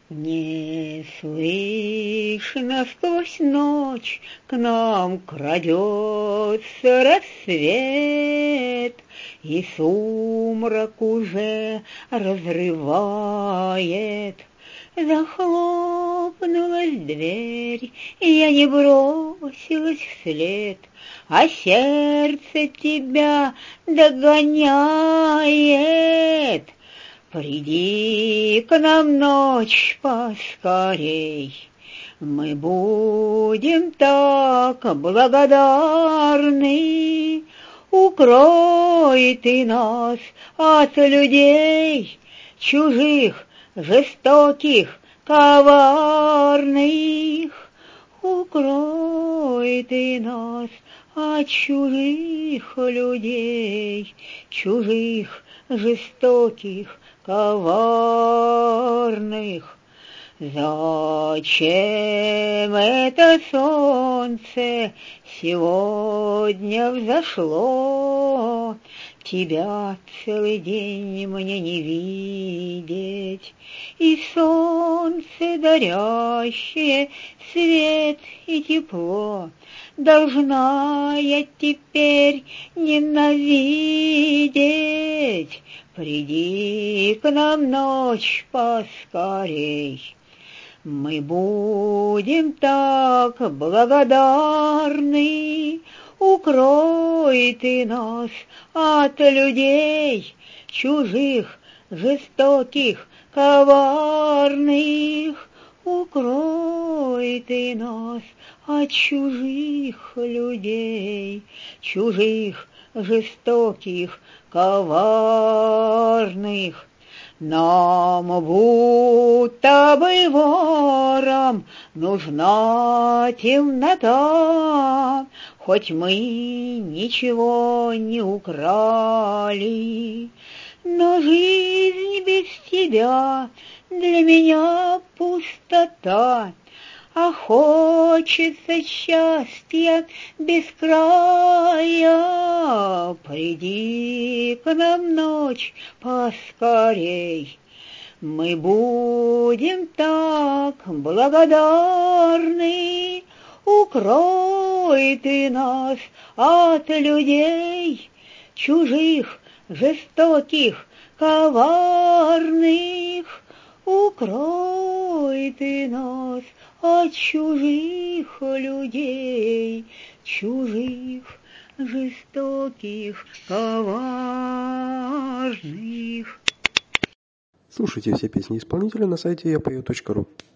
Не слышно сквозь ночь к нам крадется рассвет, и сумрак уже разрывает. Захлопнулась дверь, и я не бросилась вслед, а сердце тебя догоняет. Приди к нам, ночь, поскорей, мы будем так благодарны. Укрой ты нас от людей чужих, жестоких, коварных. Укрой ты нас от чужих людей, чужих, жестоких, коварных. Зачем это солнце сегодня взошло? Тебя целый день мне не видеть, и солнце, дарящее свет и тепло, должна я теперь ненавидеть. Приди к нам, ночь, поскорей, мы будем так благодарны. Укрой ты нас от людей чужих, жестоких, коварных. Укрой ты нас от чужих людей, чужих, жестоких, коварных. Нам будто бы ворам нужна темнота, хоть мы ничего не украли. Но жизнь без тебя для меня пустота, а хочется счастья без края. Приди к нам, ночь, поскорей, мы будем так благодарны. Укрой ты нас от людей чужих, жестоких, коварных. Укрой ты нас от чужих людей, чужих, жестоких, коварных. Слушайте все песни исполнителя на сайте yapою.ru.